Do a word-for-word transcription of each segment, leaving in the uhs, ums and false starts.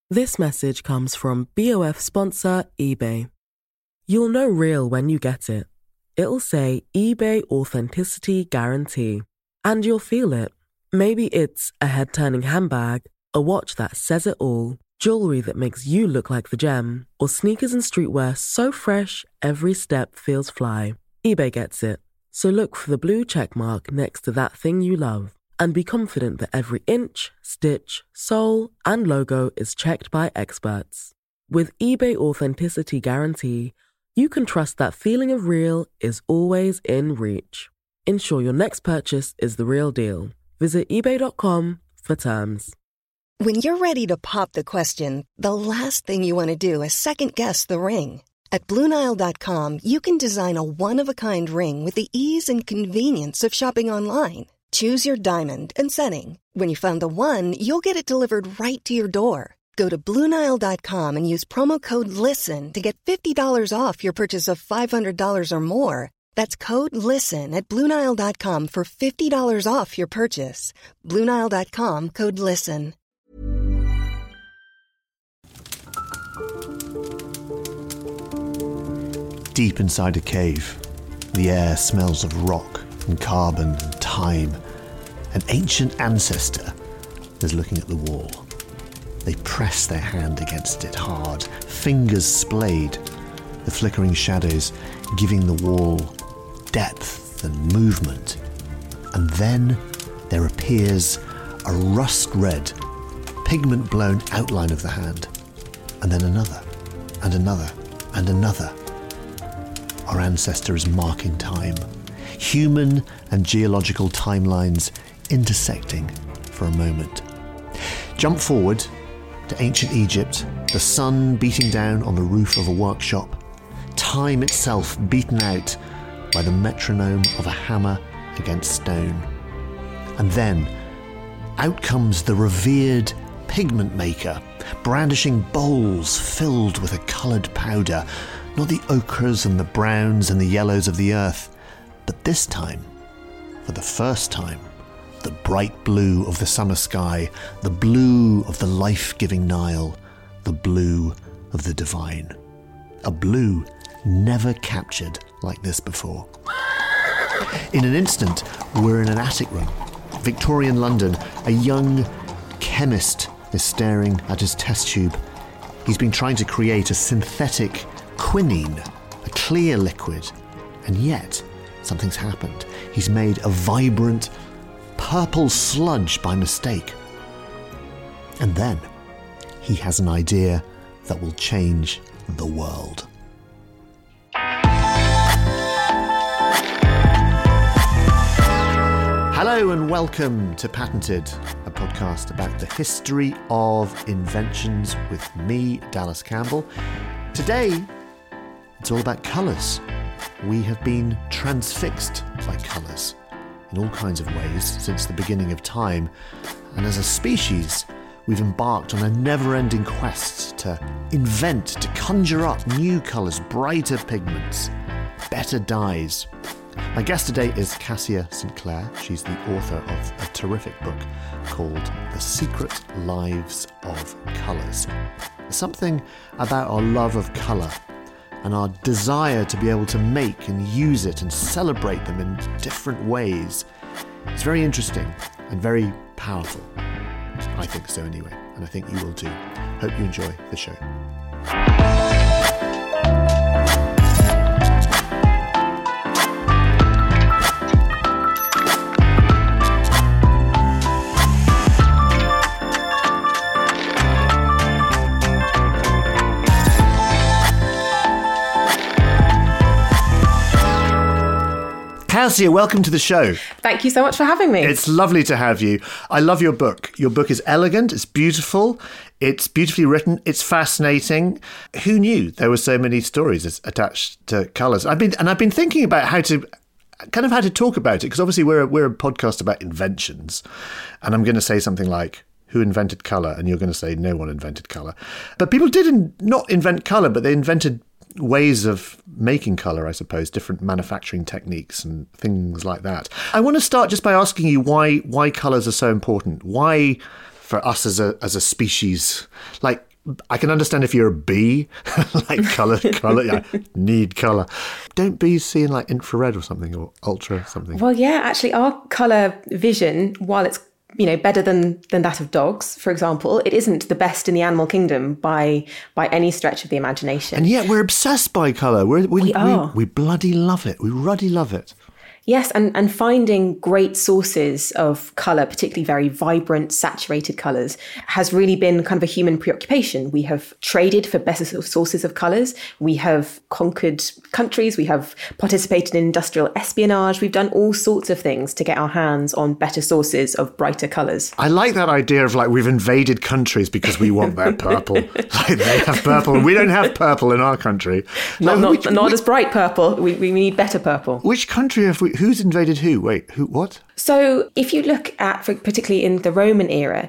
This message comes from B O F sponsor eBay. You'll know real when you get it. It'll say eBay Authenticity Guarantee. And you'll feel it. Maybe it's a head-turning handbag, a watch that says it all, jewelry that makes you look like the gem, or sneakers and streetwear so fresh every step feels fly. eBay gets it. So look for the blue check mark next to that thing you love and be confident that every inch, stitch, sole, and logo is checked by experts. With eBay Authenticity Guarantee, you can trust that feeling of real is always in reach. Ensure your next purchase is the real deal. Visit ebay dot com for terms. When you're ready to pop the question, the last thing you want to do is second-guess the ring. At Blue Nile dot com, you can design a one-of-a-kind ring with the ease and convenience of shopping online. Choose your diamond and setting. When you find the one, you'll get it delivered right to your door. Go to Blue Nile dot com and use promo code LISTEN to get fifty dollars off your purchase of five hundred dollars or more. That's code LISTEN at Blue Nile dot com for fifty dollars off your purchase. Blue Nile dot com, code LISTEN. Deep inside a cave, the air smells of rock and carbon and time. An ancient ancestor is looking at the wall. They press their hand against it hard, fingers splayed, the flickering shadows giving the wall depth and movement. And then there appears a rust-red, pigment-blown outline of the hand, and then another, and another, and another. Our ancestor is marking time, human and geological timelines intersecting for a moment. Jump forward to ancient Egypt, the sun beating down on the roof of a workshop, time itself beaten out by the metronome of a hammer against stone. And then out comes the revered pigment maker, brandishing bowls filled with a coloured powder, not the ochres and the browns and the yellows of the earth, but this time, for the first time, the bright blue of the summer sky, the blue of the life-giving Nile, the blue of the divine. A blue never captured like this before. In an instant, we're in an attic room. Victorian London, a young chemist is staring at his test tube. He's been trying to create a synthetic quinine, a clear liquid, and yet something's happened. He's made a vibrant purple sludge by mistake. And then he has an idea that will change the world. Hello and welcome to Patented, a podcast about the history of inventions with me, Dallas Campbell. Today, it's all about colours. We have been transfixed by colours in all kinds of ways since the beginning of time, and as a species, we've embarked on a never-ending quest to invent, to conjure up new colours, brighter pigments, better dyes. My guest today is Cassia Saint Clair. She's the author of a terrific book called The Secret Lives of Colours. Something about our love of colour and our desire to be able to make and use it and celebrate them in different ways is very interesting and very powerful. I think so anyway, and I think you will too. Hope you enjoy the show. Cassia, welcome to the show. Thank you so much for having me. It's lovely to have you. I love your book. Your book is elegant, it's beautiful, it's beautifully written, it's fascinating. Who knew there were so many stories attached to colours? I've been and I've been thinking about how to kind of how to talk about it, because obviously we're a, we're a podcast about inventions, and I'm going to say something like, who invented colour? And you're going to say no one invented colour. But people did in, not invent colour, but they invented ways of making colour, I suppose, different manufacturing techniques and things like that. I want to start just by asking you why why colours are so important. Why for us as a as a species, like, I can understand if you're a bee, like colour, colour, yeah, need colour. Don't bees see in like infrared or something, or ultra something? Well, yeah, actually our colour vision, while it's, you know, better than than that of dogs, for example, it isn't the best in the animal kingdom by by any stretch of the imagination. And yet we're obsessed by colour. We're, we, we are. We, we bloody love it. We ruddy love it. Yes, and, and finding great sources of colour, particularly very vibrant, saturated colours, has really been kind of a human preoccupation. We have traded for better sources of colours. We have conquered countries. We have participated in industrial espionage. We've done all sorts of things to get our hands on better sources of brighter colours. I like that idea of like we've invaded countries because we want their purple. Like they have purple and we don't have purple in our country. Not, like, not, which, not which, as bright purple. We, we need better purple. Which country have we... Who's invaded who? Wait, who? What? So if you look at, particularly in the Roman era,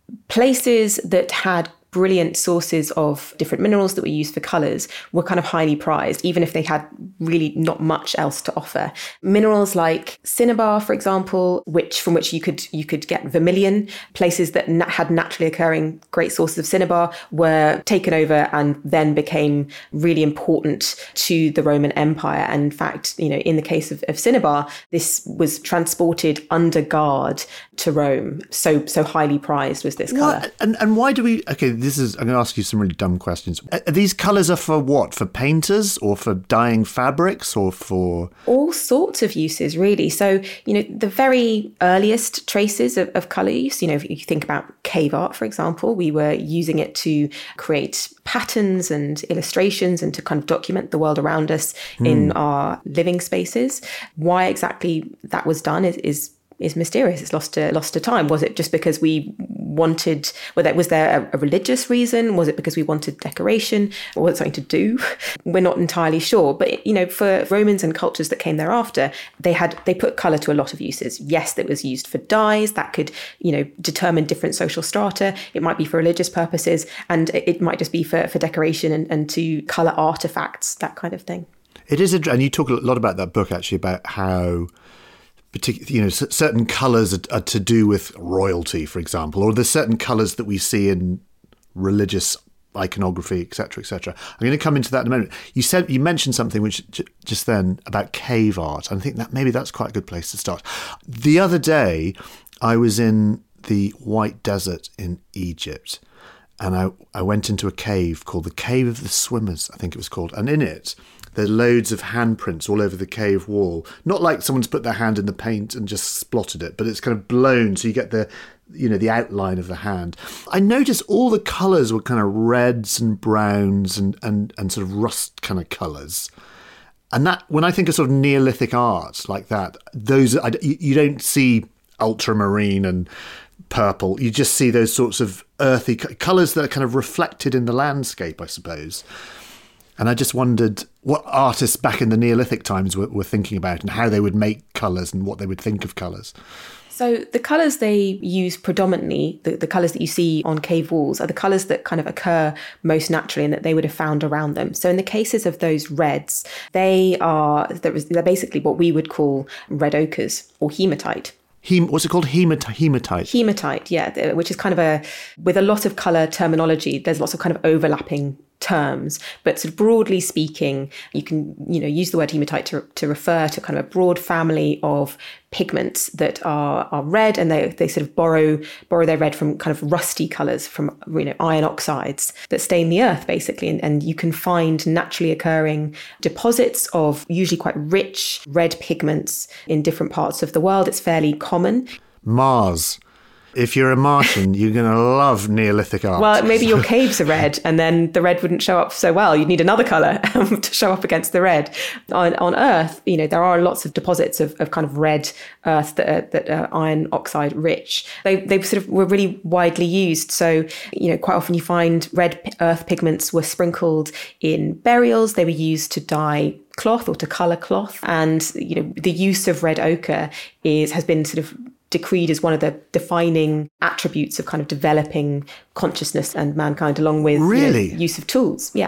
places that had brilliant sources of different minerals that were used for colours were kind of highly prized, even if they had really not much else to offer. Minerals like cinnabar, for example, which from which you could you could get vermilion, places that na- had naturally occurring great sources of cinnabar were taken over and then became really important to the Roman Empire. And in fact, you know, in the case of, of cinnabar, this was transported under guard to Rome. So so highly prized was this colour. What? And and why do we? Okay, this is. I'm going to ask you some really dumb questions. Are these colours are for what? For painters or for dyeing fabrics or for all sorts of uses, really. So you know, the very earliest traces of, of colour use. You know, if you think about cave art, for example, we were using it to create patterns and illustrations and to kind of document the world around us mm. in our living spaces. Why exactly that was done is. is is mysterious. It's lost to lost to time. Was it just because we wanted, well, that was there a, a religious reason? Was it because we wanted decoration, or was it something to do? We're not entirely sure. But you know, for Romans and cultures that came thereafter, they had they put colour to a lot of uses. Yes, that was used for dyes that could, you know, determine different social strata. It might be for religious purposes, and it might just be for, for decoration and, and to colour artefacts, that kind of thing. It is, and you talk a lot about that book actually about how. Particular, you know, certain colours are, are to do with royalty, for example, or there's certain colours that we see in religious iconography, et cetera, et cetera. I'm going to come into that in a moment. You said you mentioned something which j- just then about cave art. I think that maybe that's quite a good place to start. The other day, I was in the White Desert in Egypt, and I I went into a cave called the Cave of the Swimmers, I think it was called, and in it. There are loads of handprints all over the cave wall. Not like someone's put their hand in the paint and just splotted it, but it's kind of blown so you get the, you know, the outline of the hand. I noticed all the colours were kind of reds and browns and, and, and sort of rust kind of colours. And that, when I think of sort of Neolithic art like that, those I, you, you don't see ultramarine and purple. You just see those sorts of earthy colours that are kind of reflected in the landscape, I suppose. And I just wondered what artists back in the Neolithic times were, were thinking about and how they would make colours and what they would think of colours. So the colours they use predominantly, the, the colours that you see on cave walls, are the colours that kind of occur most naturally and that they would have found around them. So in the cases of those reds, they are they're basically what we would call red ochres or hematite. Hem, what's it called? Hemat- hematite. Hematite, yeah, which is kind of a, with a lot of colour terminology, there's lots of kind of overlapping terms, but sort of broadly speaking, you can, you know, use the word hematite to, to refer to kind of a broad family of pigments that are are red, and they they sort of borrow borrow their red from kind of rusty colours, from, you know, iron oxides that stain the earth basically, and, and you can find naturally occurring deposits of usually quite rich red pigments in different parts of the world. It's fairly common. Mars. If you're a Martian, you're going to love Neolithic art. Well, maybe your caves are red and then the red wouldn't show up so well. You'd need another colour to show up against the red. On, on Earth, you know, there are lots of deposits of, of kind of red earth that are, that are iron oxide rich. They they sort of were really widely used. So, you know, quite often you find red earth pigments were sprinkled in burials. They were used to dye cloth or to colour cloth. And, you know, the use of red ochre is has been sort of decreed as one of the defining attributes of kind of developing consciousness and mankind, along with really? you know, use of tools. Yeah.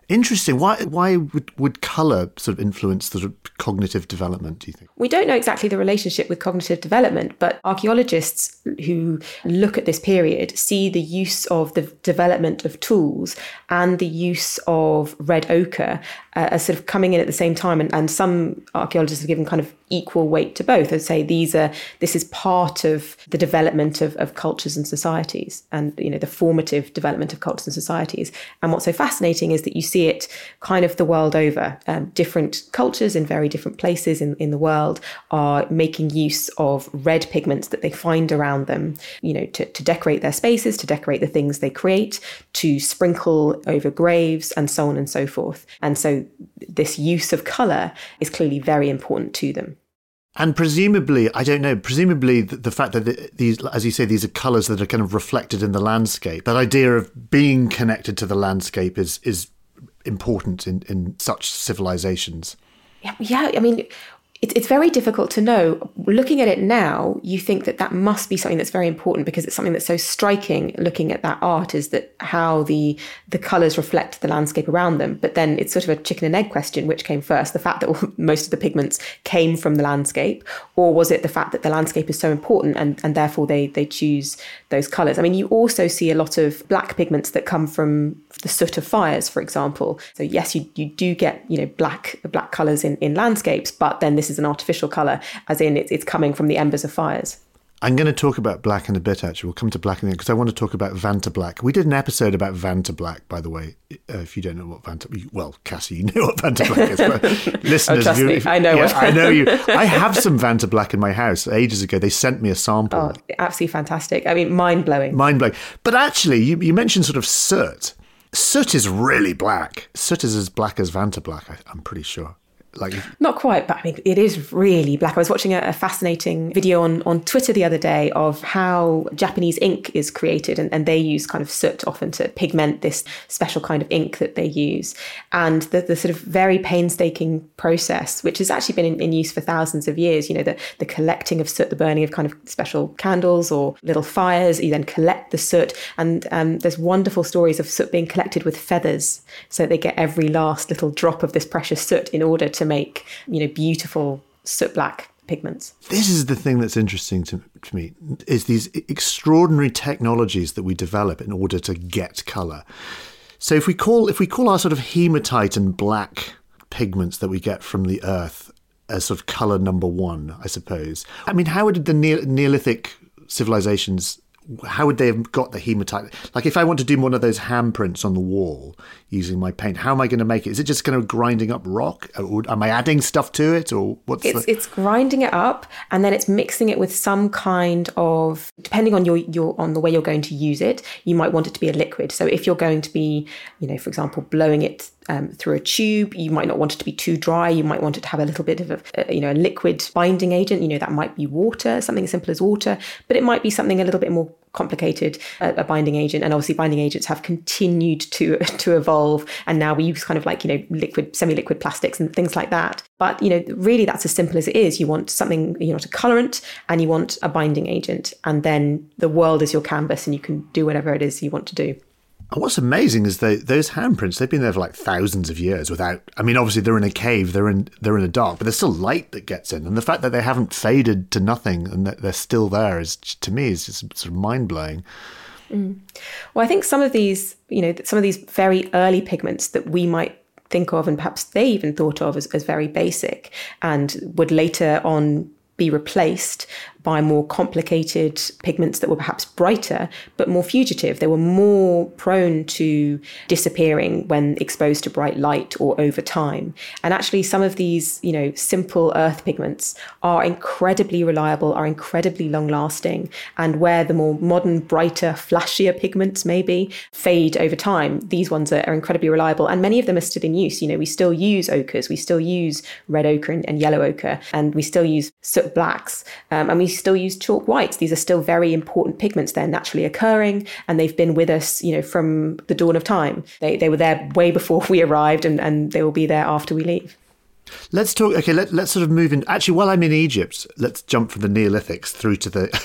Interesting. Why why would, would colour sort of influence the sort of cognitive development, do you think? We don't know exactly the relationship with cognitive development, but archaeologists who look at this period see the use of the development of tools and the use of red ochre uh, as sort of coming in at the same time. And, and some archaeologists have given kind of equal weight to both and say these are this is part of the development of, of cultures and societies, and you know the formative development of cultures and societies. And what's so fascinating is that you see it kind of the world over. Um, different cultures in very different places in, in the world are making use of red pigments that they find around them, you know, to, to decorate their spaces, to decorate the things they create, to sprinkle over graves, and so on and so forth. And so this use of colour is clearly very important to them. And presumably, I don't know, presumably the, the fact that these, as you say, these are colours that are kind of reflected in the landscape, that idea of being connected to the landscape is is important in, in such civilizations. Yeah, yeah. I mean, it's it's very difficult to know. Looking at it now, you think that that must be something that's very important, because it's something that's so striking looking at that art, is that how the the colours reflect the landscape around them. But then it's sort of a chicken and egg question, which came first, the fact that most of the pigments came from the landscape, or was it the fact that the landscape is so important and, and therefore they, they choose those colours? I mean, you also see a lot of black pigments that come from the soot of fires, for example. So yes, you, you do get, you know, black black colours in, in landscapes, but then this is an artificial colour, as in it's, it's coming from the embers of fires. I'm going to talk about black in a bit, actually. We'll come to black in a minute, because I want to talk about Vantablack. We did an episode about Vantablack, by the way. Uh, if you don't know what Vantablack... Well, Cassie, you know what Vantablack is. But listeners, oh, trust you, me, I know. Yeah, what I know you. I have some Vantablack in my house. Ages ago, they sent me a sample. Oh, absolutely fantastic. I mean, mind-blowing. Mind-blowing. But actually, you, you mentioned sort of soot. Soot is really black. Soot is as black as Vantablack, I, I'm pretty sure. Like, not quite, but I mean, it is really black. I was watching a, a fascinating video on, on Twitter the other day of how Japanese ink is created, and, and they use kind of soot often to pigment this special kind of ink that they use. And the, the sort of very painstaking process, which has actually been in, in use for thousands of years, you know, the, the collecting of soot, the burning of kind of special candles or little fires, you then collect the soot. And um, there's wonderful stories of soot being collected with feathers, so they get every last little drop of this precious soot in order to to make, you know, beautiful soot black pigments. This is the thing that's interesting to, to me, is these extraordinary technologies that we develop in order to get colour. So if we call if we call our sort of hematite and black pigments that we get from the earth as sort of colour number one, I suppose. I mean, how did the ne- Neolithic civilizations, how would they have got the hematite? Like, if I want to do one of those handprints on the wall using my paint, how am I going to make it? Is it just kind of grinding up rock? Or am I adding stuff to it? Or what's it's the... it's grinding it up, and then it's mixing it with some kind of, depending on your your on the way you're going to use it, you might want it to be a liquid. So if you're going to be, you know, for example, blowing it Um, through a tube, you might not want it to be too dry. You might want it to have a little bit of a, a, you know, a liquid binding agent. You know, that might be water, something as simple as water, but it might be something a little bit more complicated, a, a binding agent. And obviously binding agents have continued to to evolve. And now we use kind of like, you know, liquid, semi-liquid plastics and things like that. But, you know, really that's as simple as it is. You want something, you want a colorant and you want a binding agent. And then the world is your canvas and you can do whatever it is you want to do. And what's amazing is that those handprints, they've been there for like thousands of years without, I mean, obviously they're in a cave, they're in they're in the dark, but there's still light that gets in. And the fact that they haven't faded to nothing and that they're still there is, to me, is just sort of mind-blowing. Mm. Well, I think some of these, you know, some of these very early pigments that we might think of, and perhaps they even thought of as, as very basic, and would later on be replaced by more complicated pigments that were perhaps brighter, but more fugitive. They were more prone to disappearing when exposed to bright light or over time. And actually some of these, you know, simple earth pigments are incredibly reliable, are incredibly long lasting. And where the more modern, brighter, flashier pigments maybe fade over time, these ones are, are incredibly reliable. And many of them are still in use. You know, we still use ochres, we still use red ochre and, and yellow ochre, and we still use soot blacks, um, and we still use chalk whites. These are still very important pigments. They're naturally occurring, and they've been with us, you know, from the dawn of time. They they were there way before we arrived, and, and they will be there after we leave. Let's talk, okay, let, let's sort of move in. Actually, while I'm in Egypt, let's jump from the Neolithics through to the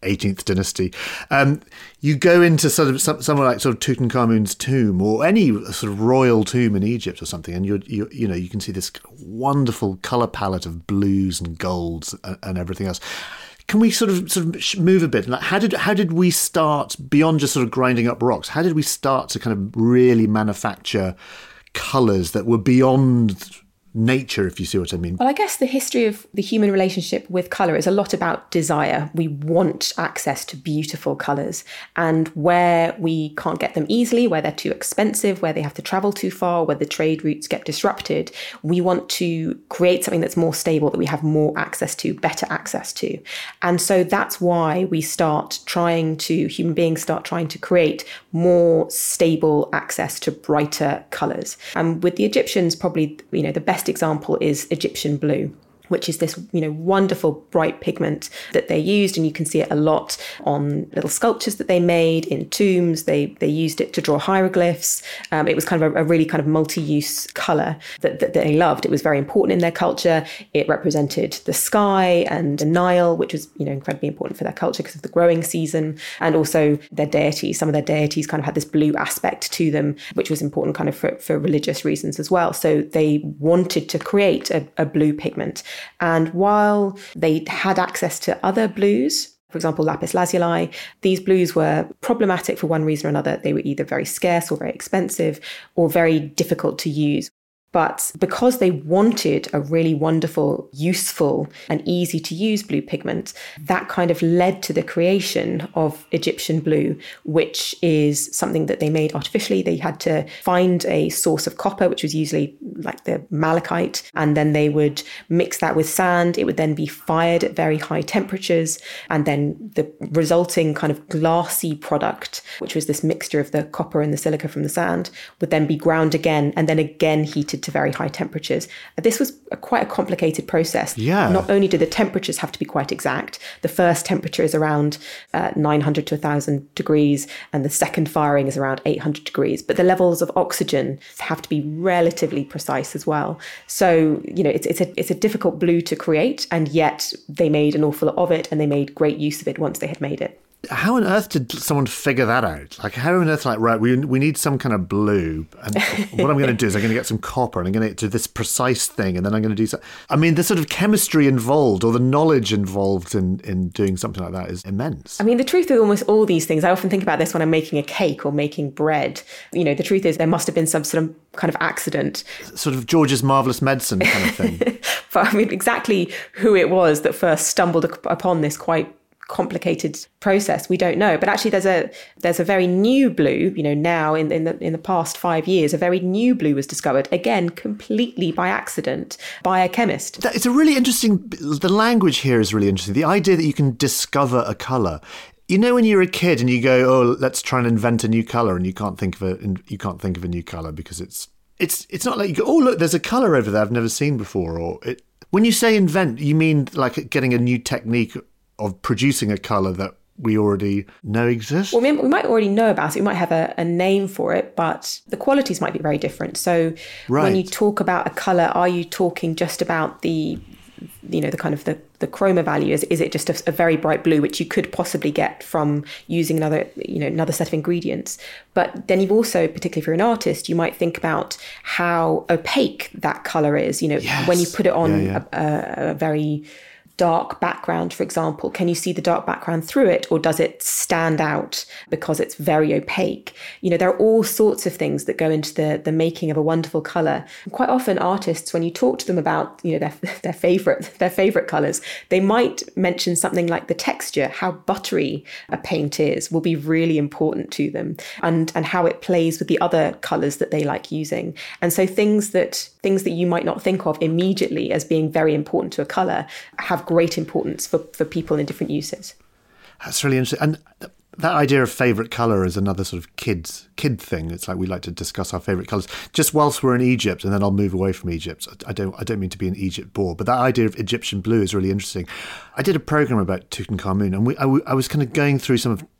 eighteenth dynasty. Um, you go into sort of some, somewhere like sort of Tutankhamun's tomb or any sort of royal tomb in Egypt or something, and you you you know you can see this wonderful colour palette of blues and golds and, and everything else. Can we sort of sort of move a bit? Like, how did how did we start beyond just sort of grinding up rocks? How did we start to kind of really manufacture colours that were beyond nature, if you see what I mean? Well, I guess the history of the human relationship with colour is a lot about desire. We want access to beautiful colours, and where we can't get them easily, where they're too expensive, where they have to travel too far, where the trade routes get disrupted, we want to create something that's more stable, that we have more access to, better access to. And so that's why we start trying to, human beings start trying to create more stable access to brighter colours. And with the Egyptians, probably, you know, the best example is Egyptian blue, which is this, you know, wonderful bright pigment that they used, and you can see it a lot on little sculptures that they made in tombs. They they used it to draw hieroglyphs. Um, it was kind of a, a really kind of multi-use colour that, that they loved. It was very important in their culture. It represented the sky and the Nile, which was, you know, incredibly important for their culture because of the growing season, and also their deities. Some of their deities kind of had this blue aspect to them, which was important kind of for, for religious reasons as well. So they wanted to create a, a blue pigment. And while they had access to other blues, for example, lapis lazuli, these blues were problematic for one reason or another. They were either very scarce or very expensive or very difficult to use. But because they wanted a really wonderful, useful and easy to use blue pigment, that kind of led to the creation of Egyptian blue, which is something that they made artificially. They had to find a source of copper, which was usually like the malachite, and then they would mix that with sand. It would then be fired at very high temperatures, and then the resulting kind of glassy product, which was this mixture of the copper and the silica from the sand, would then be ground again and then again heated to very high temperatures. This was a, quite a complicated process. Yeah. Not only do the temperatures have to be quite exact, the first temperature is around uh, nine hundred to one thousand degrees, and the second firing is around eight hundred degrees, but the levels of oxygen have to be relatively precise as well. So, you know, it's, it's, a, it's a difficult blue to create, and yet they made an awful lot of it, and they made great use of it once they had made it. How on earth did someone figure that out? Like, how on earth, like, right, we we need some kind of blue, and what I'm going to do is I'm going to get some copper, and I'm going to do this precise thing, and then I'm going to do something. I mean, the sort of chemistry involved, or the knowledge involved in, in doing something like that is immense. I mean, the truth of almost all these things, I often think about this when I'm making a cake or making bread. You know, the truth is there must have been some sort of kind of accident. Sort of George's Marvellous Medicine kind of thing. But I mean, exactly who it was that first stumbled upon this quite complicated process, we don't know. But actually there's a there's a very new blue, you know, now in, in the in the past five years, a very new blue was discovered, again, completely by accident, by a chemist. That, it's a really interesting, the language here is really interesting. The idea that you can discover a colour. You know, when you're a kid and you go, oh, let's try and invent a new colour, and you can't think of a you can't think of a new colour because it's it's it's not like you go, oh, look, there's a colour over there I've never seen before. Or it, when you say invent, you mean like getting a new technique of producing a colour that we already know exists? Well, we might already know about it. We might have a, a name for it, but the qualities might be very different. So right. When you talk about a colour, are you talking just about the, you know, the kind of the, the chroma value? Is, is it just a, a very bright blue, which you could possibly get from using another, you know, another set of ingredients? But then you've also, particularly if you're an artist, you might think about how opaque that colour is. You know, yes. when you put it on yeah, yeah. A, a, a very dark background, for example, can you see the dark background through it, or does it stand out because it's very opaque? You know, there are all sorts of things that go into the the making of a wonderful colour. And quite often artists, when you talk to them about, you know, their their favourite their favourite colours, they might mention something like the texture, how buttery a paint is will be really important to them, and and how it plays with the other colours that they like using. And so things that things that you might not think of immediately as being very important to a colour have great importance for, for people in different uses. That's really interesting. And th- that idea of favourite colour is another sort of kids kid thing. It's like we like to discuss our favourite colours just whilst we're in Egypt, and then I'll move away from Egypt. I don't I don't mean to be an Egypt bore, but that idea of Egyptian blue is really interesting. I did a programme about Tutankhamun, and we, I, I was kind of going through some of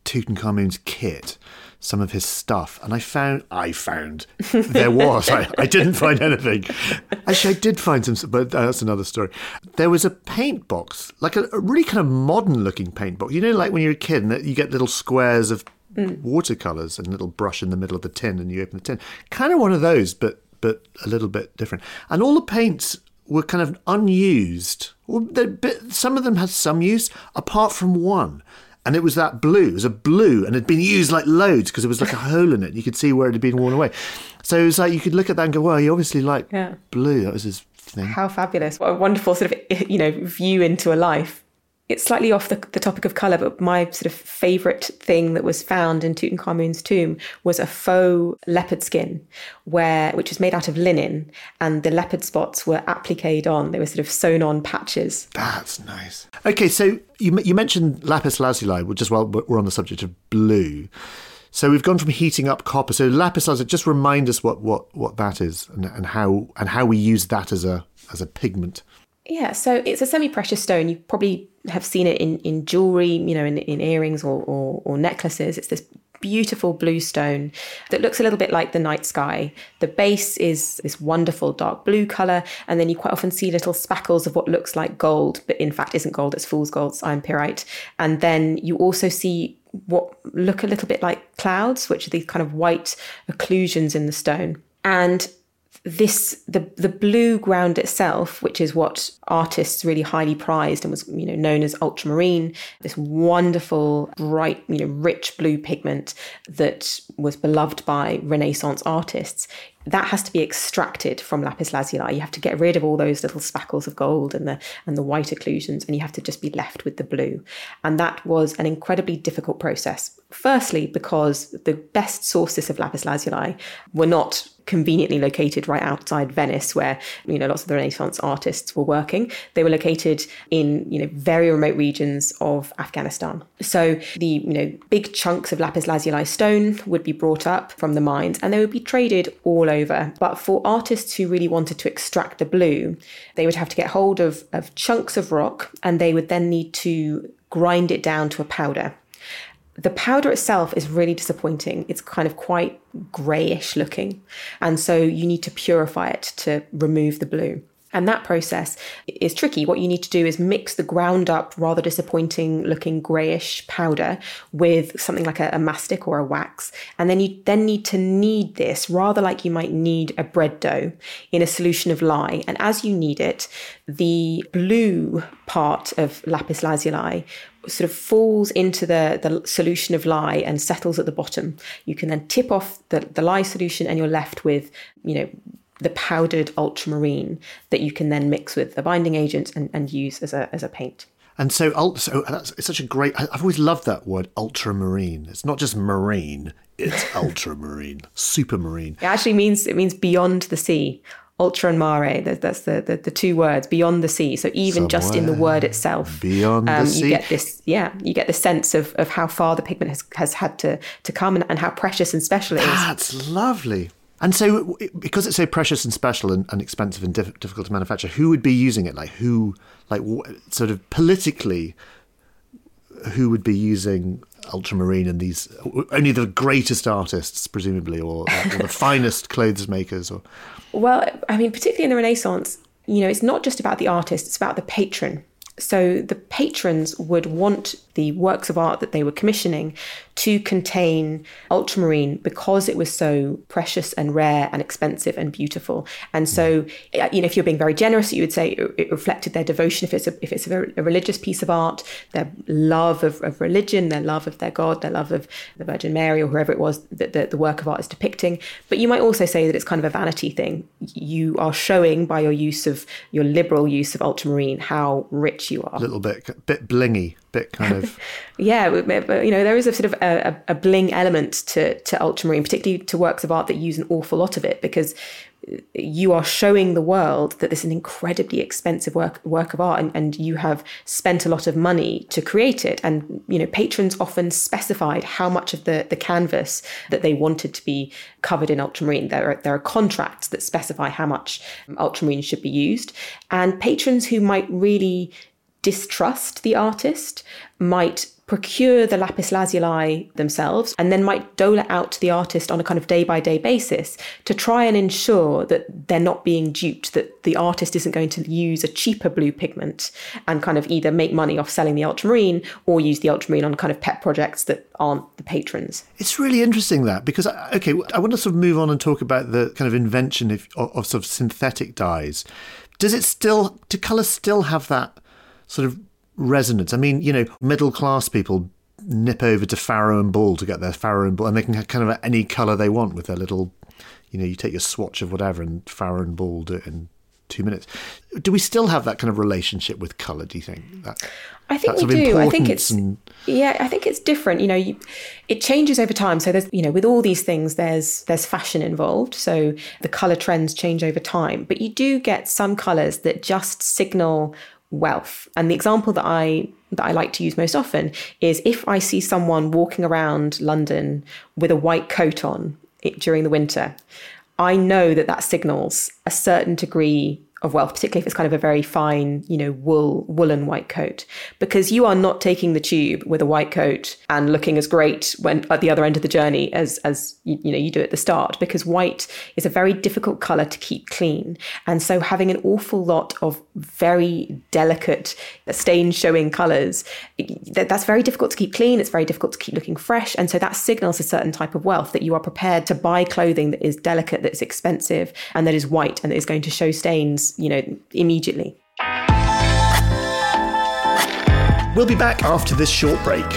Tutankhamun's kit, some of his stuff, and I found, I found, there was, I, I didn't find anything. Actually, I did find some, but that's another story. There was a paint box, like a, a really kind of modern looking paint box. You know, like when you're a kid and you get little squares of mm. watercolours and a little brush in the middle of the tin and you open the tin. Kind of one of those, but but a little bit different. And all the paints were kind of unused. Well, some of them had some use, apart from one. And it was that blue. It was a blue and it had been used like loads because there was like a hole in it. You could see where it had been worn away. So it was like you could look at that and go, well, he obviously liked yeah. blue. That was his thing. How fabulous. What a wonderful sort of, you know, view into a life. It's slightly off the, the topic of colour, but my sort of favourite thing that was found in Tutankhamun's tomb was a faux leopard skin, where which was made out of linen, and the leopard spots were appliqued on. They were sort of sewn on patches. That's nice. Okay, so you you mentioned lapis lazuli, just while we're on the subject of blue. So we've gone from heating up copper. So lapis lazuli, just remind us what, what, what that is and, and how and how we use that as a as a pigment. Yeah, so it's a semi-precious stone. You probably have seen it in, in jewellery, you know, in, in earrings or, or, or necklaces. It's this beautiful blue stone that looks a little bit like the night sky. The base is this wonderful dark blue colour, and then you quite often see little spackles of what looks like gold, but in fact isn't gold, it's fool's gold, it's iron pyrite. And then you also see what look a little bit like clouds, which are these kind of white occlusions in the stone. And this the the blue ground itself, which is what artists really highly prized and was, you know, known as ultramarine, this wonderful, bright, you know, rich blue pigment that was beloved by Renaissance artists. That has to be extracted from lapis lazuli. You have to get rid of all those little spackles of gold and the and the white occlusions, and you have to just be left with the blue. And that was an incredibly difficult process. Firstly, because the best sources of lapis lazuli were not conveniently located right outside Venice, where, you know, lots of the Renaissance artists were working. They were located in, you know, very remote regions of Afghanistan. So the, you know, big chunks of lapis lazuli stone would be brought up from the mines and they would be traded all over. But for artists who really wanted to extract the blue, they would have to get hold of, of chunks of rock, and they would then need to grind it down to a powder. The powder itself is really disappointing. It's kind of quite greyish looking. And so you need to purify it to remove the blue. And that process is tricky. What you need to do is mix the ground up, rather disappointing looking greyish powder with something like a, a mastic or a wax. And then you then need to knead this, rather like you might knead a bread dough, in a solution of lye. And as you knead it, the blue part of lapis lazuli sort of falls into the, the solution of lye and settles at the bottom. You can then tip off the, the lye solution and you're left with, you know, the powdered ultramarine that you can then mix with the binding agent and, and use as a as a paint. And so, so that's it's such a great, I've always loved that word, ultramarine. It's not just marine, it's ultramarine, supermarine. It actually means, it means beyond the sea. Ultra and mare, that's the, the, the two words, beyond the sea. So even Somewhere just in the word itself, beyond um, the sea. you get this, yeah, you get the sense of, of how far the pigment has, has had to, to come and, and how precious and special it is. That's lovely. And so, because it's so precious and special and, and expensive and diff- difficult to manufacture, who would be using it? Like who, like sort of politically, who would be using ultramarine and these, only the greatest artists, presumably, or, or the finest clothes makers? Or Well, I mean, particularly in the Renaissance, you know, it's not just about the artist, it's about the patron. So the patrons would want the works of art that they were commissioning to contain ultramarine because it was so precious and rare and expensive and beautiful. And so, you know, if you're being very generous, you would say it reflected their devotion. If it's a, if it's a, a religious piece of art, their love of, of religion, their love of their God, their love of the Virgin Mary or whoever it was that the, the work of art is depicting. But you might also say that it's kind of a vanity thing. You are showing by your use of, your liberal use of ultramarine, how rich you are. A little bit, bit blingy, bit kind of... yeah, you know, there is a sort of a, a bling element to, to ultramarine, particularly to works of art that use an awful lot of it, because you are showing the world that this is an incredibly expensive work work of art, and, and you have spent a lot of money to create it. And, you know, patrons often specified how much of the, the canvas that they wanted to be covered in ultramarine. There are, there are contracts that specify how much ultramarine should be used. And patrons who might really distrust the artist might procure the lapis lazuli themselves and then might dole it out to the artist on a kind of day-by-day basis to try and ensure that they're not being duped, that the artist isn't going to use a cheaper blue pigment and kind of either make money off selling the ultramarine or use the ultramarine on kind of pet projects that aren't the patrons. It's really interesting that, because, okay, I want to sort of move on and talk about the kind of invention of, of sort of synthetic dyes. Does it still, do colours still have that sort of resonance? I mean, you know, middle class people nip over to Farrow and Ball to get their Farrow and Ball, and they can have kind of any colour they want with their little, you know, you take your swatch of whatever and Farrow and Ball do it in two minutes. Do we still have that kind of relationship with colour, do you think? That, I think we do. I think it's, and... yeah, I think it's different. You know, you, it changes over time. So there's, you know, with all these things, there's there's fashion involved. So the colour trends change over time. But you do get some colours that just signal wealth. And the example that I that I like to use most often is if I see someone walking around London with a white coat on it, during the winter, I know that that signals a certain degree of wealth, particularly if it's kind of a very fine, you know, wool, woolen white coat, because you are not taking the tube with a white coat and looking as great when at the other end of the journey as, as you, you know, you do at the start, because white is a very difficult colour to keep clean. And so having an awful lot of very delicate stain showing colours, that, that's very difficult to keep clean. It's very difficult to keep looking fresh. And so that signals a certain type of wealth, that you are prepared to buy clothing that is delicate, that is expensive, and that is white, and that is going to show stains, you know, immediately. We'll be back after this short break.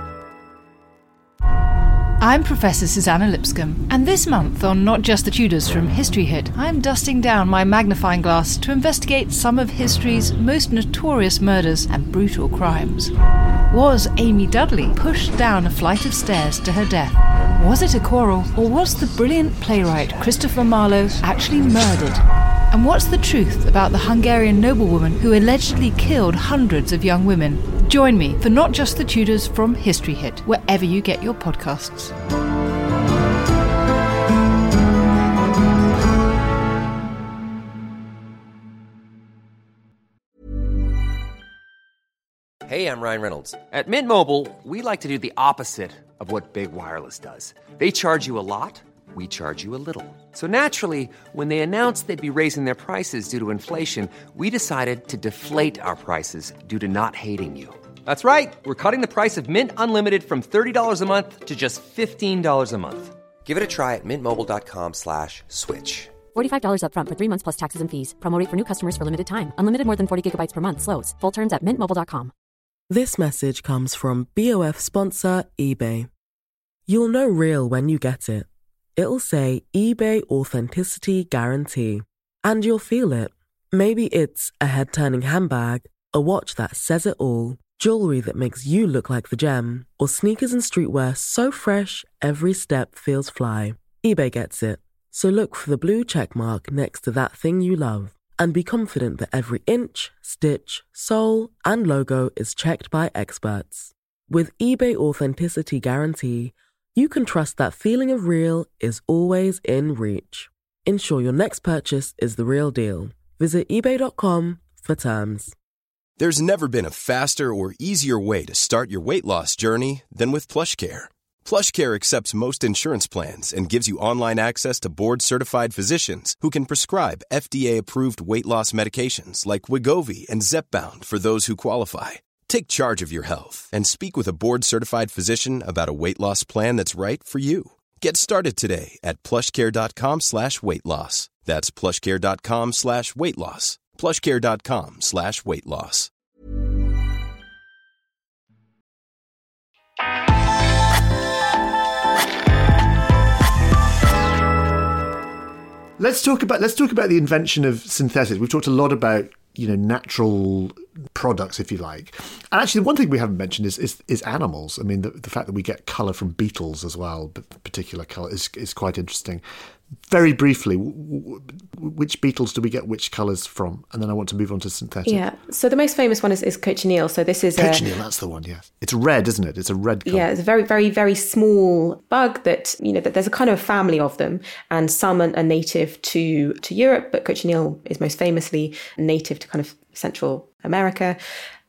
I'm Professor Susanna Lipscomb, and this month on Not Just the Tudors from History Hit, I'm dusting down my magnifying glass to investigate some of history's most notorious murders and brutal crimes. Was Amy Dudley pushed down a flight of stairs to her death? Was it a quarrel, or was the brilliant playwright Christopher Marlowe actually murdered? And what's the truth about the Hungarian noblewoman who allegedly killed hundreds of young women? Join me for Not Just the Tudors from History Hit, wherever you get your podcasts. Hey, I'm Ryan Reynolds. At Mint Mobile, we like to do the opposite of what Big Wireless does. They charge you a lot. We charge you a little. So naturally, when they announced they'd be raising their prices due to inflation, we decided to deflate our prices due to not hating you. That's right. We're cutting the price of Mint Unlimited from thirty dollars a month to just fifteen dollars a month. Give it a try at mintmobile.com slash switch. forty-five dollars up front for three months plus taxes and fees. Promo rate for new customers for limited time. Unlimited more than forty gigabytes per month. Slows full terms at mint mobile dot com. This message comes from B O F sponsor eBay. You'll know real when you get it. It'll say eBay Authenticity Guarantee. And you'll feel it. Maybe it's a head-turning handbag, a watch that says it all, jewelry that makes you look like the gem, or sneakers and streetwear so fresh every step feels fly. eBay gets it. So look for the blue check mark next to that thing you love. And be confident that every inch, stitch, sole, and logo is checked by experts. With eBay Authenticity Guarantee, you can trust that feeling of real is always in reach. Ensure your next purchase is the real deal. Visit ebay dot com for terms. There's never been a faster or easier way to start your weight loss journey than with PlushCare. PlushCare accepts most insurance plans and gives you online access to board-certified physicians who can prescribe F D A-approved weight loss medications like Wegovy and Zepbound for those who qualify. Take charge of your health and speak with a board-certified physician about a weight loss plan that's right for you. Get started today at plushcare.com slash weight loss. That's plushcare.com slash weight loss. plushcare.com slash weight loss. Let's talk about let's talk about the invention of synthetics. We've talked a lot about, you know, natural products, if you like. And actually, the one thing we haven't mentioned is is, is animals. I mean, the, the fact that we get colour from beetles as well, but particular colour is is quite interesting. Very briefly, w- w- which beetles do we get which colours from? And then I want to move on to synthetic. Yeah. So the most famous one is, is cochineal. So this is cochineal. A, that's the one. Yeah, it's red, isn't it? It's a red colour. Yeah, it's a very, very, very small bug that, you know, that there's a kind of family of them, and some are, are native to to Europe, but cochineal is most famously native to kind of Central America.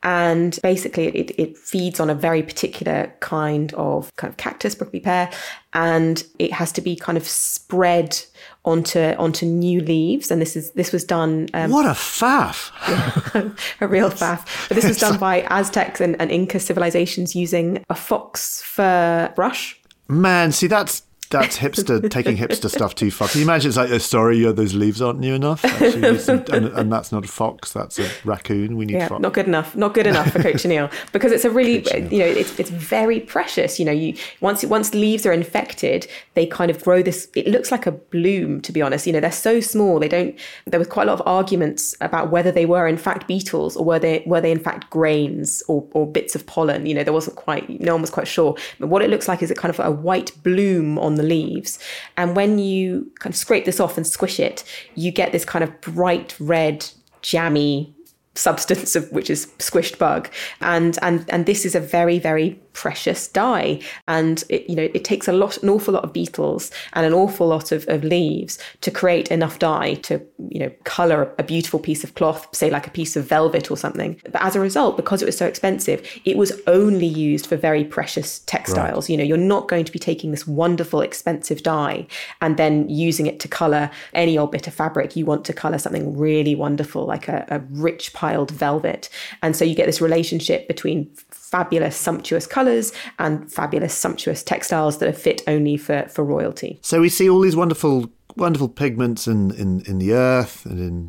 And basically it, it feeds on a very particular kind of kind of cactus, prickly pear, and it has to be kind of spread onto onto new leaves. And this is this was done. Um, what a faff! Yeah, a real faff. But this was done by Aztecs and, and Inca civilizations using a fox fur brush. Man, see, that's that's hipster, taking hipster stuff too far. Can you imagine it's like, oh, sorry, yeah, those leaves aren't new enough. Actually, some, and, and that's not a fox, that's a raccoon. We need yeah, fox. Not good enough. Not good enough for cochineal, because it's a really, you know, it's it's very precious. You know, you once once leaves are infected, they kind of grow this, it looks like a bloom, to be honest. You know, they're so small, they don't, there was quite a lot of arguments about whether they were in fact beetles or were they, were they in fact grains or, or bits of pollen. You know, there wasn't quite, no one was quite sure. But what it looks like is a kind of a white bloom on the leaves. And when you kind of scrape this off and squish it, you get this kind of bright red, jammy substance of which is squished bug. And and and this is a very, very precious dye. And it, you know, it takes a lot, an awful lot of beetles and an awful lot of, of leaves to create enough dye to, you know, colour a beautiful piece of cloth, say like a piece of velvet or something. But as a result, because it was so expensive, it was only used for very precious textiles. Right. You know, you're not going to be taking this wonderful, expensive dye and then using it to colour any old bit of fabric. You want to colour something really wonderful, like a, a rich piled velvet. And so you get this relationship between fabulous, sumptuous colours and fabulous, sumptuous textiles that are fit only for, for royalty. So we see all these wonderful, wonderful pigments in, in, in the earth and in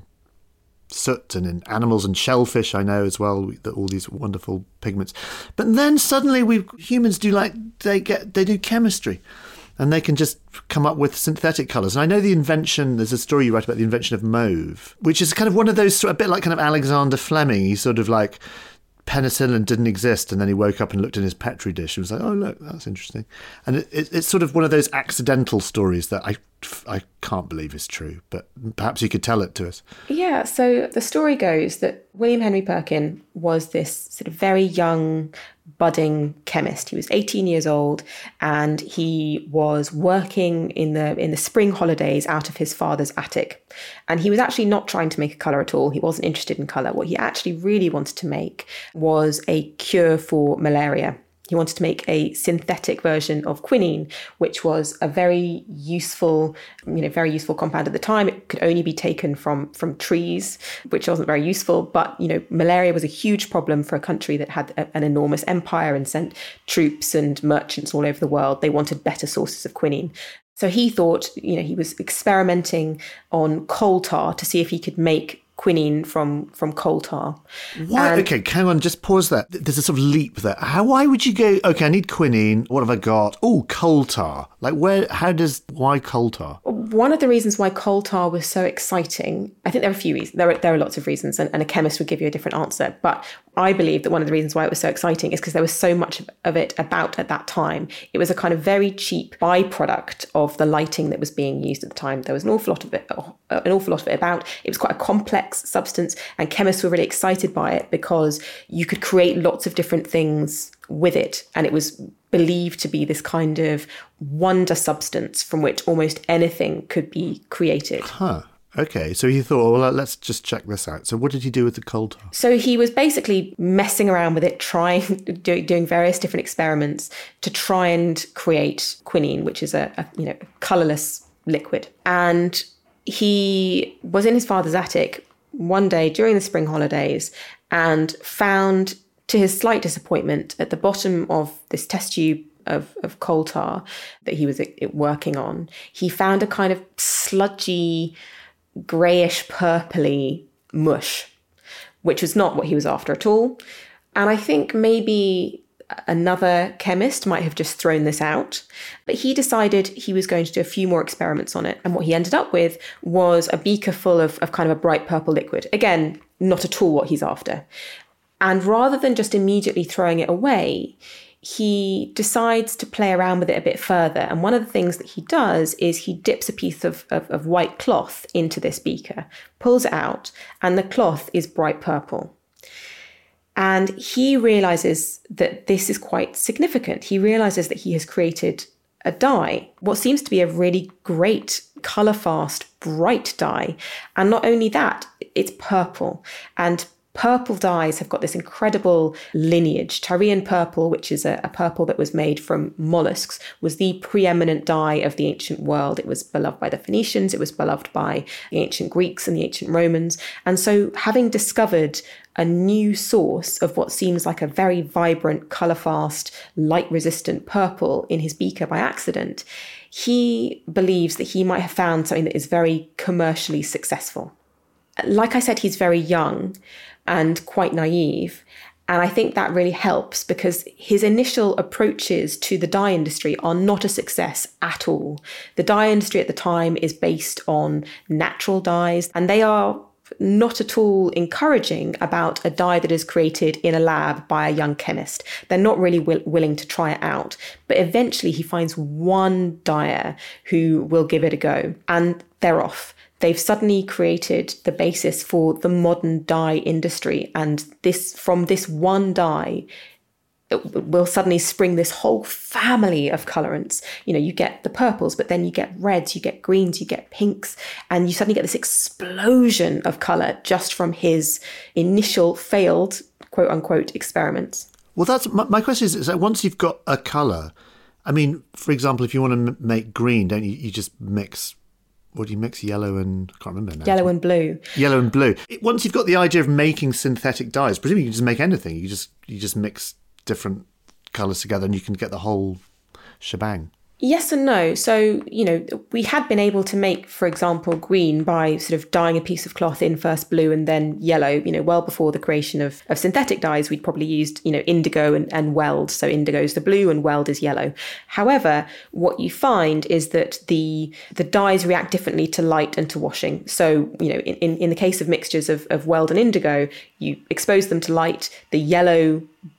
soot and in animals and shellfish, I know as well, that all these wonderful pigments. But then suddenly we humans do like, they get, they do chemistry. And they can just come up with synthetic colours. And I know the invention, there's a story you write about the invention of mauve, which is kind of one of those, a bit like kind of Alexander Fleming. He's sort of like, penicillin didn't exist, and then he woke up and looked in his Petri dish and was like, oh, look, that's interesting. And it, it, it's sort of one of those accidental stories that I, I can't believe is true, but perhaps you could tell it to us. Yeah, so the story goes that William Henry Perkin was this sort of very young, budding chemist. He was eighteen years old, and he was working in the in the spring holidays out of his father's attic. And he was actually not trying to make a colour at all. He wasn't interested in colour. What he actually really wanted to make was a cure for malaria. He wanted to make a synthetic version of quinine, which was a very useful, you know, very useful compound at the time. It could only be taken from, from trees, which wasn't very useful. But, you know, malaria was a huge problem for a country that had a, an enormous empire and sent troops and merchants all over the world. They wanted better sources of quinine. So he thought, you know, he was experimenting on coal tar to see if he could make quinine from from coal tar. Why? And okay, hang on, just pause there. There's a sort of leap there. How? Why would you go, okay, I need quinine, what have I got? Oh, coal tar. Like where, how does, why coal tar? One of the reasons why coal tar was so exciting, I think there are a few reasons, there are, there are lots of reasons, and, and a chemist would give you a different answer. But I believe that one of the reasons why it was so exciting is because there was so much of it about at that time. It was a kind of very cheap byproduct of the lighting that was being used at the time. There was an awful lot of it, an awful lot of it about. It was quite a complex substance, and chemists were really excited by it because you could create lots of different things with it. And it was believed to be this kind of wonder substance from which almost anything could be created. Huh. Okay, so he thought, well, let's just check this out. So what did he do with the coal tar? So he was basically messing around with it, trying, do, doing various different experiments to try and create quinine, which is a, a you know colourless liquid. And he was in his father's attic one day during the spring holidays and found, to his slight disappointment, at the bottom of this test tube of, of coal tar that he was working on, he found a kind of sludgy, greyish purpley mush, which was not what he was after at all. And I think maybe another chemist might have just thrown this out, but he decided he was going to do a few more experiments on it. And what he ended up with was a beaker full of, of kind of a bright purple liquid. Again, not at all what he's after. And rather than just immediately throwing it away, he decides to play around with it a bit further. And one of the things that he does is he dips a piece of, of, of white cloth into this beaker, pulls it out, and the cloth is bright purple. And he realizes that this is quite significant. He realizes that he has created a dye, what seems to be a really great, colour-fast, bright dye. And not only that, it's purple. And purple dyes have got this incredible lineage. Tyrian purple, which is a, a purple that was made from mollusks, was the preeminent dye of the ancient world. It was beloved by the Phoenicians, it was beloved by the ancient Greeks and the ancient Romans. And so having discovered a new source of what seems like a very vibrant, colour-fast, light-resistant purple in his beaker by accident, he believes that he might have found something that is very commercially successful. Like I said, he's very young and quite naive. And I think that really helps because his initial approaches to the dye industry are not a success at all. The dye industry at the time is based on natural dyes, and they are not at all encouraging about a dye that is created in a lab by a young chemist. They're not really will- willing to try it out. But eventually he finds one dyer who will give it a go, and they're off. They've suddenly created the basis for the modern dye industry. And this, from this one dye, it will suddenly spring this whole family of colorants. You know, you get the purples, but then you get reds, you get greens, you get pinks, and you suddenly get this explosion of color just from his initial failed, quote unquote, experiments. Well, that's my, my question is, is that once you've got a color, I mean, for example, if you want to m- make green, don't you, you just mix, what do you mix? Yellow and, I can't remember now. Yellow and blue. Yellow and blue. It, once you've got the idea of making synthetic dyes, presumably you can just make anything. You just you just mix different colours together and you can get the whole shebang. Yes and no. So, you know, we had been able to make, for example, green by sort of dyeing a piece of cloth in first blue and then yellow, you know, well before the creation of, of synthetic dyes. We'd probably used, you know, indigo and, and weld. So indigo is the blue and weld is yellow. However, what you find is that the the dyes react differently to light and to washing. So, you know, in, in the case of mixtures of, of weld and indigo, you expose them to light, the yellow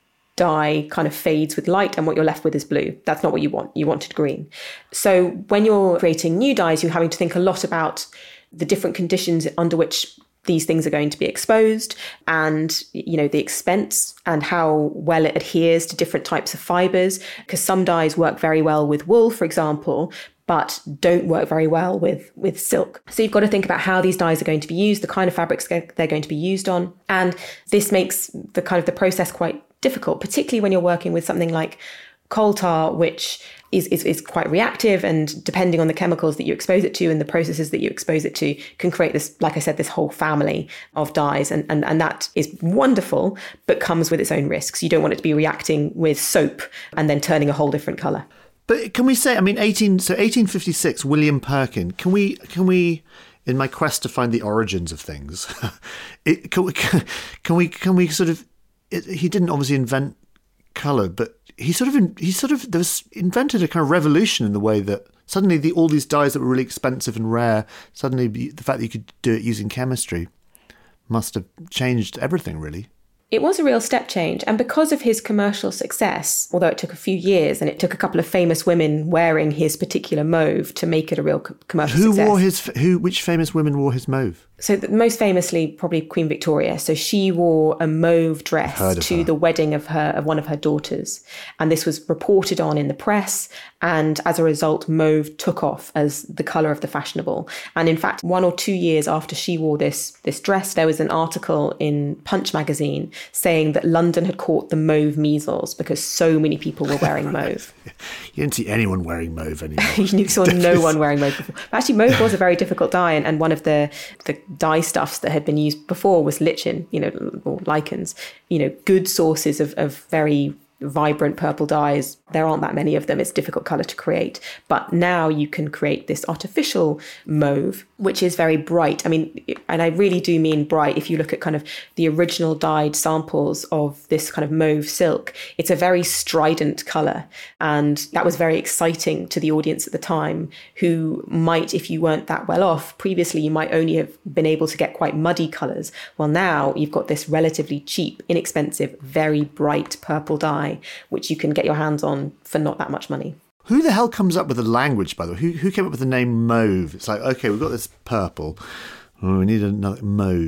dye kind of fades with light and what you're left with is blue. That's not what you want. You wanted green. So when you're creating new dyes, you're having to think a lot about the different conditions under which these things are going to be exposed and, you know, the expense and how well it adheres to different types of fibers, because some dyes work very well with wool, for example, but don't work very well with, with silk. So you've got to think about how these dyes are going to be used, the kind of fabrics they're going to be used on. And this makes the kind of the process quite difficult, particularly when you're working with something like coal tar, which is, is, is quite reactive, and depending on the chemicals that you expose it to and the processes that you expose it to can create this, like I said, this whole family of dyes. And, and, and that is wonderful, but comes with its own risks. You don't want it to be reacting with soap and then turning a whole different colour. But can we say, I mean, eighteen so eighteen fifty-six, William Perkin, can we, can we, in my quest to find the origins of things, it, can, we, can we, can we sort of, it, he didn't obviously invent colour, but he sort of, he sort of, there was invented a kind of revolution in the way that suddenly the, all these dyes that were really expensive and rare, suddenly the fact that you could do it using chemistry must have changed everything, really. It was a real step change. And because of his commercial success, although it took a few years and it took a couple of famous women wearing his particular mauve to make it a real co- commercial who success. Who wore his, who, which famous women wore his mauve? So the, most famously, probably Queen Victoria. So she wore a mauve dress to her. the wedding of her of one of her daughters. And this was reported on in the press. And as a result, mauve took off as the colour of the fashionable. And in fact, one or two years after she wore this, this dress, there was an article in Punch magazine saying that London had caught the mauve measles because so many people were wearing mauve. You didn't see anyone wearing mauve anymore. You saw no one wearing mauve before. But actually, mauve was a very difficult dye, and, and one of the, the dye stuffs that had been used before was lichen, you know, or lichens, you know, good sources of, of very vibrant purple dyes. There aren't that many of them. It's a difficult colour to create. But now you can create this artificial mauve, which is very bright. I mean, and I really do mean bright. If you look at kind of the original dyed samples of this kind of mauve silk, it's a very strident colour. And that was very exciting to the audience at the time, who might, if you weren't that well off, previously you might only have been able to get quite muddy colours. Well, now you've got this relatively cheap, inexpensive, very bright purple dye, which you can get your hands on for not that much money. Who the hell comes up with the language, by the way? Who, who came up with the name mauve? It's like, okay, we've got this purple. Oh, we need another mauve.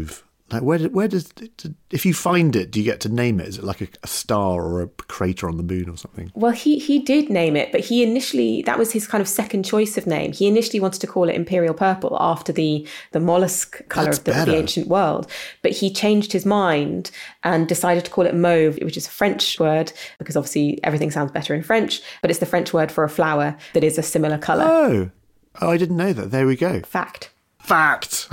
Like where did, where does if you find it, do you get to name it? Is it like a, a star or a crater on the moon or something? Well, he he did name it, but he initially, that was his kind of second choice of name. He initially wanted to call it Imperial Purple after the the mollusk colour That's of the, better. the ancient world. But he changed his mind and decided to call it mauve, which is a French word, because obviously everything sounds better in French, but it's the French word for a flower that is a similar colour. Oh, oh, I didn't know that. There we go. Fact. Fact.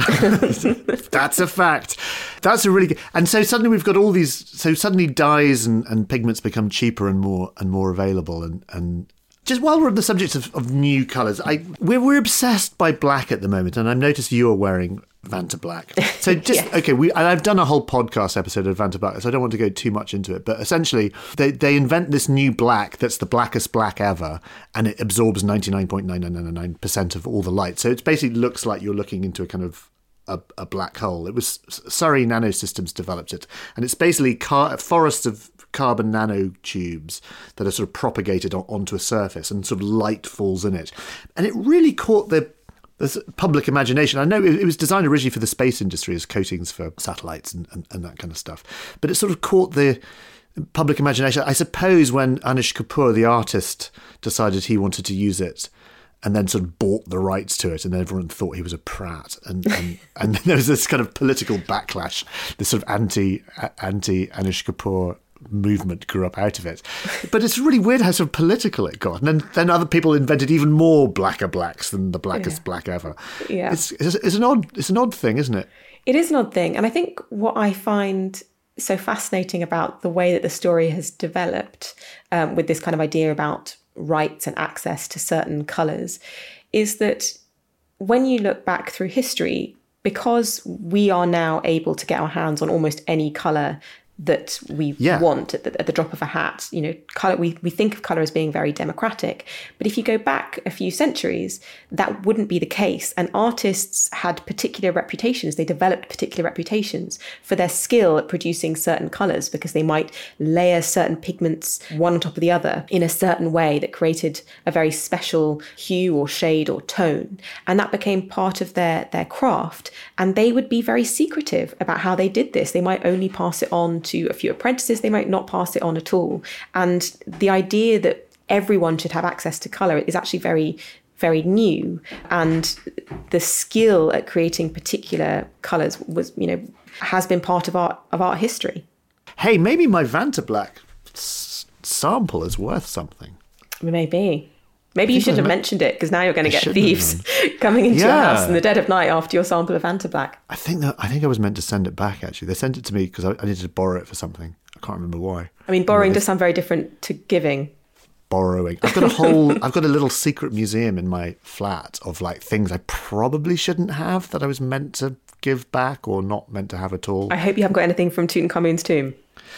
That's a fact. That's a really good. And so suddenly we've got all these. So suddenly dyes and, and pigments become cheaper and more and more available. And, and just while we're on the subject of, of new colours, I we're we're obsessed by black at the moment, and I've noticed you are wearing Vanta Black. So just Yes. okay, we and I've done a whole podcast episode of Vanta Black, so I don't want to go too much into it. But essentially, they they invent this new black that's the blackest black ever, and it absorbs ninety-nine point nine nine nine nine percent of all the light. So it basically looks like you're looking into a kind of a, a black hole. It was Surrey Nanosystems developed it, and it's basically car, forests of carbon nanotubes that are sort of propagated on, onto a surface, and sort of light falls in it, and it really caught the the public imagination. I know it, it was designed originally for the space industry as coatings for satellites and, and, and that kind of stuff, but it sort of caught the public imagination. I suppose when Anish Kapoor, the artist, decided he wanted to use it, and then sort of bought the rights to it, and everyone thought he was a prat, and and, and there was this kind of political backlash, this sort of anti anti Anish Kapoor movement grew up out of it. But it's really weird how sort of political it got, and then then other people invented even more blacker blacks than the blackest Yeah. black ever. Yeah. It's, it's it's an odd it's an odd thing, isn't it? It is an odd thing. And I think what I find so fascinating about the way that the story has developed um, with this kind of idea about rights and access to certain colours is that when you look back through history, because we are now able to get our hands on almost any colour that we Yeah. want at the, at the drop of a hat. You know, colour, we, we think of colour as being very democratic. But if you go back a few centuries, that wouldn't be the case. And artists had particular reputations. They developed particular reputations for their skill at producing certain colours, because they might layer certain pigments one on top of the other in a certain way that created a very special hue or shade or tone. And that became part of their, their craft. And they would be very secretive about how they did this. They might only pass it on to a few apprentices, they might not pass it on at all. And the idea that everyone should have access to colour is actually very, very new. And the skill at creating particular colours was, you know, has been part of art of art history. Hey, maybe my Vanta Black s- sample is worth something. Maybe. Maybe you should have I mentioned it, because now you're going to get shouldn't have thieves coming into your Yeah. house in the dead of night after your sample of Vanta Black. I think that I think I was meant to send it back. Actually, they sent it to me because I, I needed to borrow it for something. I can't remember why. I mean, borrowing Anyway, does sound very different to giving. borrowing. I've got a whole, I've got a little secret museum in my flat of like things I probably shouldn't have that I was meant to give back or not meant to have at all. I hope you haven't got anything from Tutankhamun's tomb.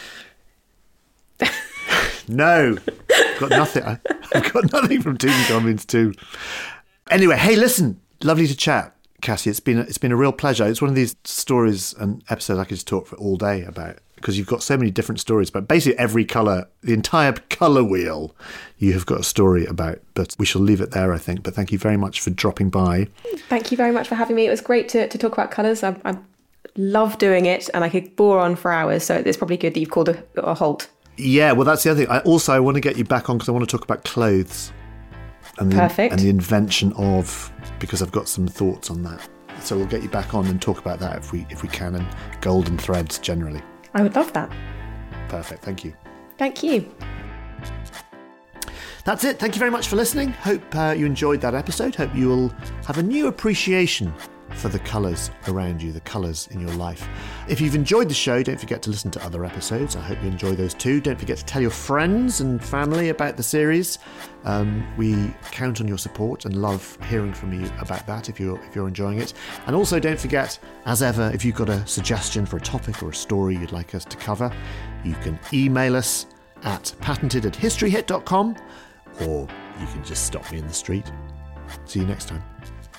No, I've got nothing. I, I've got nothing from Tutankhamun's tomb. Anyway, hey, listen, lovely to chat, Cassie. It's been a, it's been a real pleasure. It's one of these stories and episodes I could just talk for all day about, because you've got so many different stories, but basically every colour, the entire colour wheel, you have got a story about. But we shall leave it there, I think. But thank you very much for dropping by. Thank you very much for having me. It was great to, to talk about colours. I, I love doing it, and I could bore on for hours. So it's probably good that you've called a, a halt. Yeah, well, that's the other thing. I also I want to get you back on because I want to talk about clothes. And the, Perfect. And the invention of, because I've got some thoughts on that. So we'll get you back on and talk about that if we if we can, and golden threads generally. I would love that. Perfect. Thank you. Thank you. That's it. Thank you very much for listening. Hope uh, you enjoyed that episode. Hope you will have a new appreciation for the colours around you, the colours in your life. If you've enjoyed the show, don't forget to listen to other episodes. I hope you enjoy those too. Don't forget to tell your friends and family about the series. Um, we count on your support and love hearing from you about that if you're if you're enjoying it. And also don't forget, as ever, if you've got a suggestion for a topic or a story you'd like us to cover, you can email us at patented at historyhit dot com, or you can just stop me in the street. See you next time.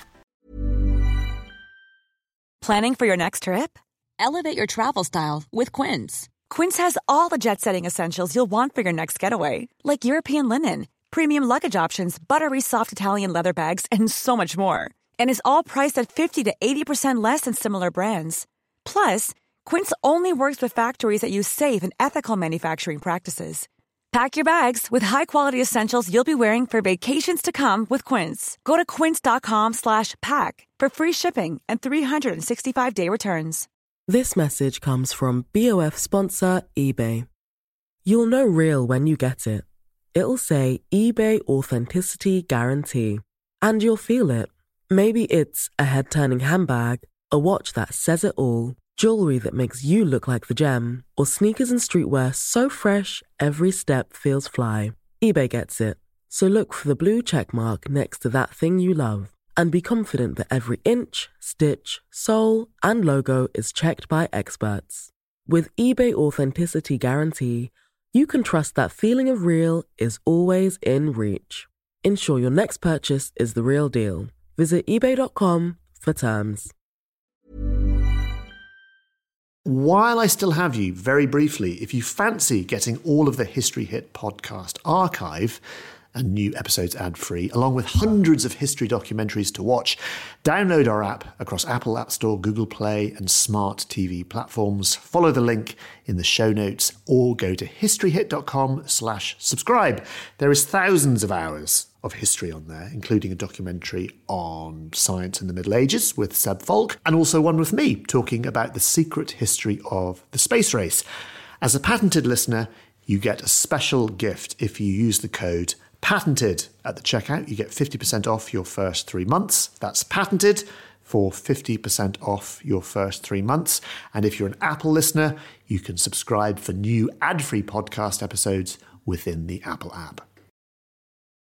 Planning for your next trip? Elevate your travel style with Quince. Quince has all the jet-setting essentials you'll want for your next getaway, like European linen, premium luggage options, buttery soft Italian leather bags, and so much more. And is all priced at fifty to eighty percent less than similar brands. Plus, Quince only works with factories that use safe and ethical manufacturing practices. Pack your bags with high-quality essentials you'll be wearing for vacations to come with Quince. Go to quince.com slash pack for free shipping and three sixty-five day returns. This message comes from B O F sponsor eBay. You'll know real when you get it. It'll say eBay Authenticity Guarantee. And you'll feel it. Maybe it's a head-turning handbag, a watch that says it all, jewelry that makes you look like the gem, or sneakers and streetwear so fresh every step feels fly. eBay gets it. So look for the blue check mark next to that thing you love and be confident that every inch, stitch, sole, and logo is checked by experts. With eBay Authenticity Guarantee, you can trust that feeling of real is always in reach. Ensure your next purchase is the real deal. Visit ebay dot com for terms. While I still have you, very briefly, if you fancy getting all of the History Hit podcast archive and new episodes ad-free, along with hundreds of history documentaries to watch, download our app across Apple App Store, Google Play and smart T V platforms. Follow the link in the show notes or go to historyhit.com slash subscribe. There is thousands of hours of history on there, including a documentary on science in the Middle Ages with Seb Falk, and also one with me talking about the secret history of the space race. As a patented listener, you get a special gift if you use the code PATENTED at the checkout. You get fifty percent off your first three months. That's PATENTED for fifty percent off your first three months. And if you're an Apple listener, you can subscribe for new ad-free podcast episodes within the Apple app.